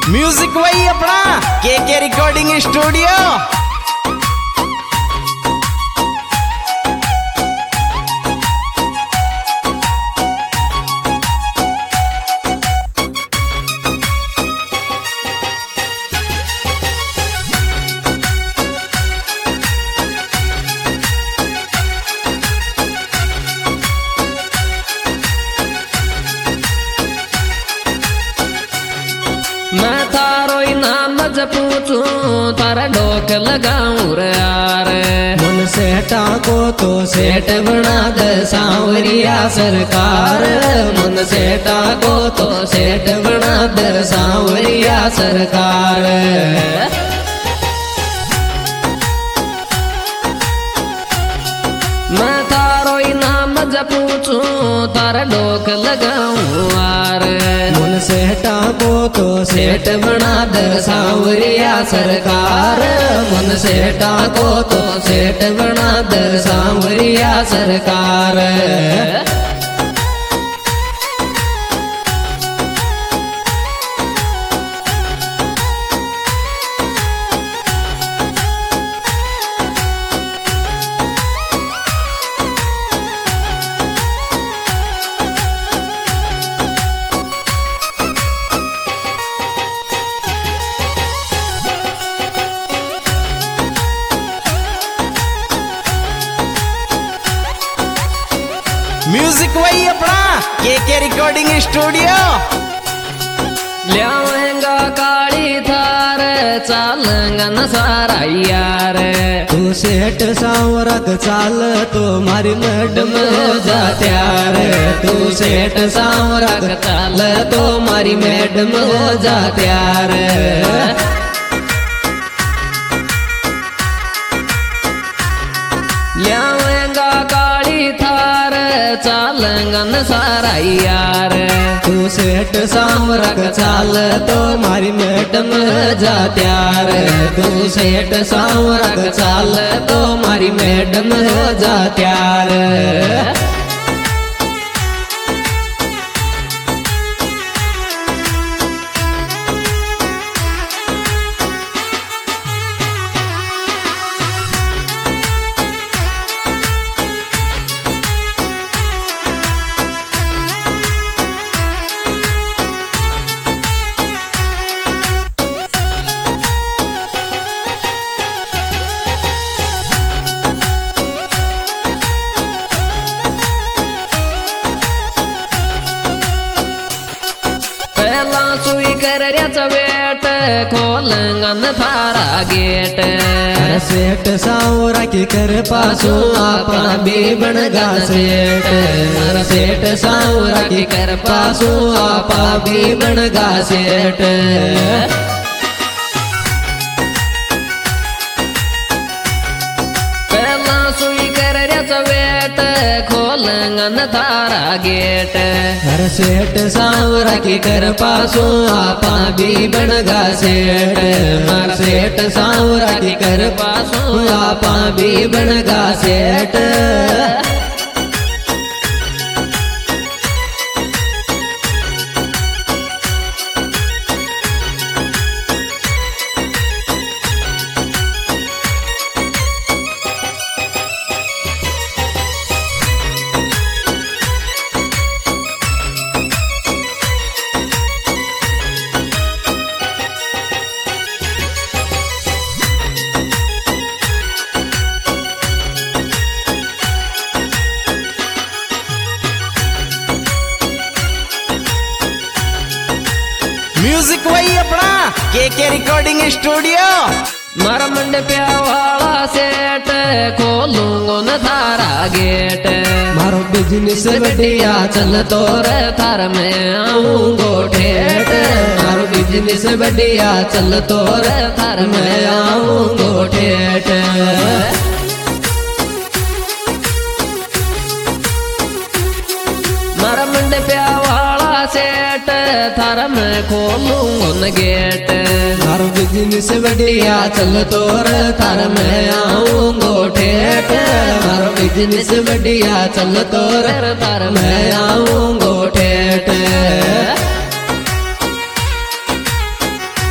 Music वही अपना के रिकॉर्डिंग स्टूडियो। मैं थारो नाम पूछू तारा डोक लगाऊं रे यार। मन सेठा को तो सेठ बना दे सांवरिया सरकार। मन सेठा को तो सेठ बना दे सांवरिया सरकार। मैं थारो नाम पूछू तारा डोक लगाऊं यार। मन सेठा को तो सेठ बना दे सांवरिया सरकार। मन सेठा को तो सेठ बना दे सांवरिया सरकार। म्यूजिक वही अपना के रिकॉर्डिंग स्टूडियो। ल्यावेंगा काली थार चालेंगा न सारा यार। तू सेठ सांवरक चाल तो मारी मैडम हो जा त्यार। तू सेठ सांवरक चाल तो मारी मैडम हो जा त्यार। ल्यावेंगा काली थार चालेंगा न सारा यार। तू सेठ सांवरक चाल तो मारी मैडम हो जा त्यार। तू सेठ सांवरक चाल तो मारी मैडम हो जा त्यार। पहला सुई कर वेट खोलेंगा न थारा गेट। सेठ सांवरा की कर पासू आपा भी बनगा सेठ। सेठ सांवरा की कर पासू आपा भी बनगा सेठ। पहला सुई कर वेट खोलेंगा न थारा गेट। हर सेठ सांवरा की कर पासू आपा भी बनगा सेठ। हर सेठ सांवरा की कर पासू आपा भी बनगा सेठ। म्यूजिक वही अपना के रिकॉर्डिंग स्टूडियो। मारा मंडपिया वाला सेठ खोलूंगो न थारा गेट। मारो बिजनेस बढ़िया चल तो रे थार में आऊंगो ठेठ। मारो बिजनेस बढ़िया चल तो रे थार में आऊंगो ठेठ। मारा मंडपिया वाला सेठ थार में खोलूंगो न गेट। मारो बिजनेस बढ़िया चल तो थार में आऊंगो ठेठ। मारो बिजनेस बढ़िया चल तो थार मैं आऊंगो ठेठ।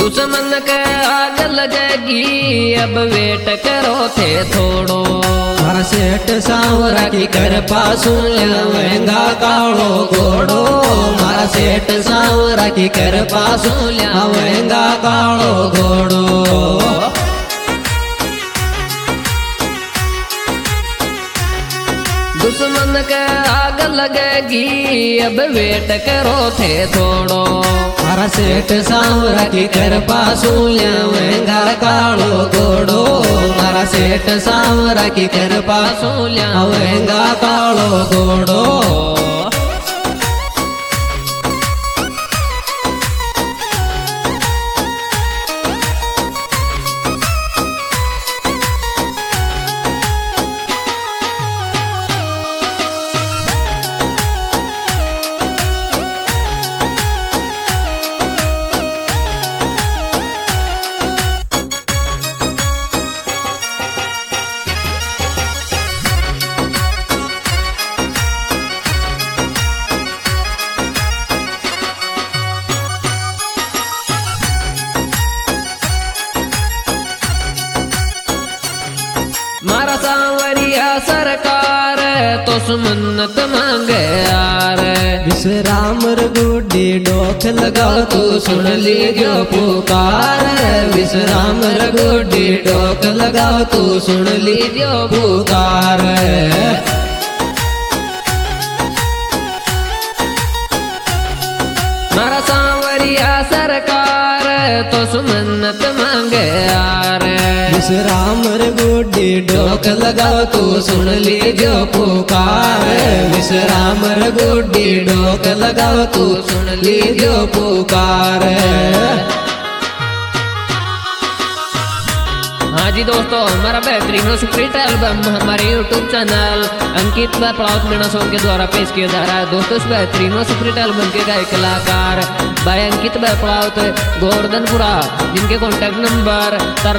दुश्मन के आग लगेगी अब वेट करो थे थोड़ो। मारा सेठ सांवरा की कृपा सुन लवेंगा कालो घोड़ो। मारा सेठ सांवरा की कृपा सुन लवेंगा कालो घोड़ो। दुश्मन के आग लगेगी अब वेट करो थे थोड़ो। मारा सेठ सांवरा की कृपा सुन लवेंगा कालो घोड़ो। मारा सेठ सांवरा की कृपा सुन लवेंगा कालो घोड़ो। मारा सांवरिया सरकार तो सुमन्नत मांगे यार। विश्राम रघुडी डोक लगाओ तू सुन लीजो पुकार। विश्राम रघुडी डोक लगाओ तू सुन लीजो पुकार। मारा सांवरिया सरकार तो सुमन्नत मांगे यार। विश्राम रघुडी डोक लगाओ तू सुन लीजो पुकार। विश्राम रघुडी डोक लगाओ तू सुन लीजो पुकार। हाँ जी दोस्तों, हमारा बेहतरीन सुपरहिट एल्बम हमारे YouTube चैनल अंकित व पड़ाउत मीणा सॉन्ग के द्वारा पेश किया जा रहा है। दोस्तों, इस बेहतरीन सुपरहिट एल्बम के गायक कलाकार भाई अंकित व पड़ाउत गोवर्धनपुरा, जिनके कॉन्टैक्ट नंबर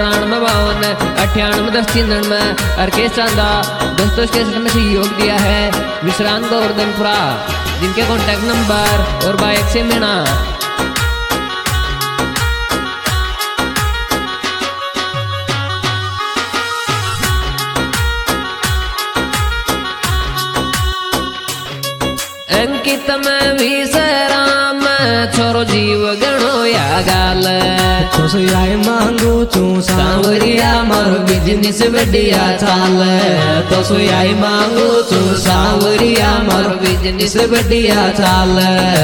9352 9810 अर्केश चांदा। दोस्तों, इस कैसेट में सहयोग दिया है विश्रांत गोवर्धनपुरा, जिनके कॉन्टैक्ट नंबर और बाइक से मीणा। अंकित में विश्राम छोरो जीव गणो या गाल। तो सुयाई मांगू चू सांवरिया मारो बिजनेस बढ़िया चाल। तो सुयाई मांगू चू सांवरिया मारो बिजनेस बढ़िया चाल।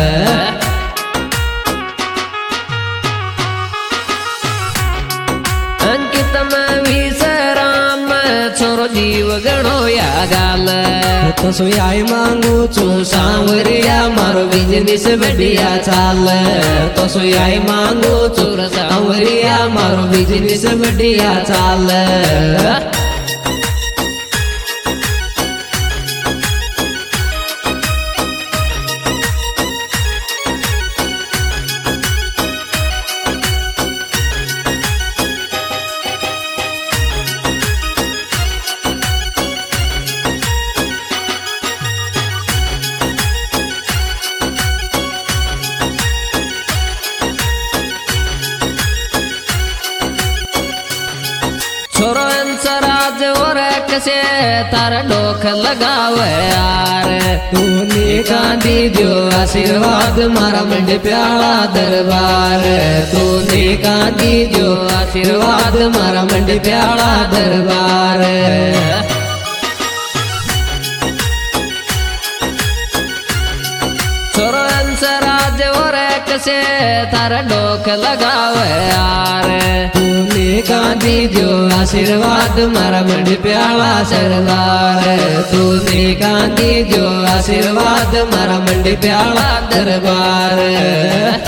अंकित में विश्राम छोरो जीव गणो या गाल। तो सुयाई मांगू चू सांवरिया मारो बिजनेस बढ़िया चाल। तो सुयाई मांगू चू सांवरिया मारो बिजनेस बढ़िया चाल। छोरो अंसराज और कसे तार डोख लगावे यार। तूने गांधी जो आशीर्वाद मारा मंड प्याला दरबार। तूने गांधी जो आशीर्वाद मारा मंड प्याला दरबार। छोरो अंसराज और कसे तार डोख लगावे यार। तूने गांधी जो आशीर्वाद मारा मंड प्याला सरदार। तूने गांधी जो आशीर्वाद मारा मंड प्याला दरबार।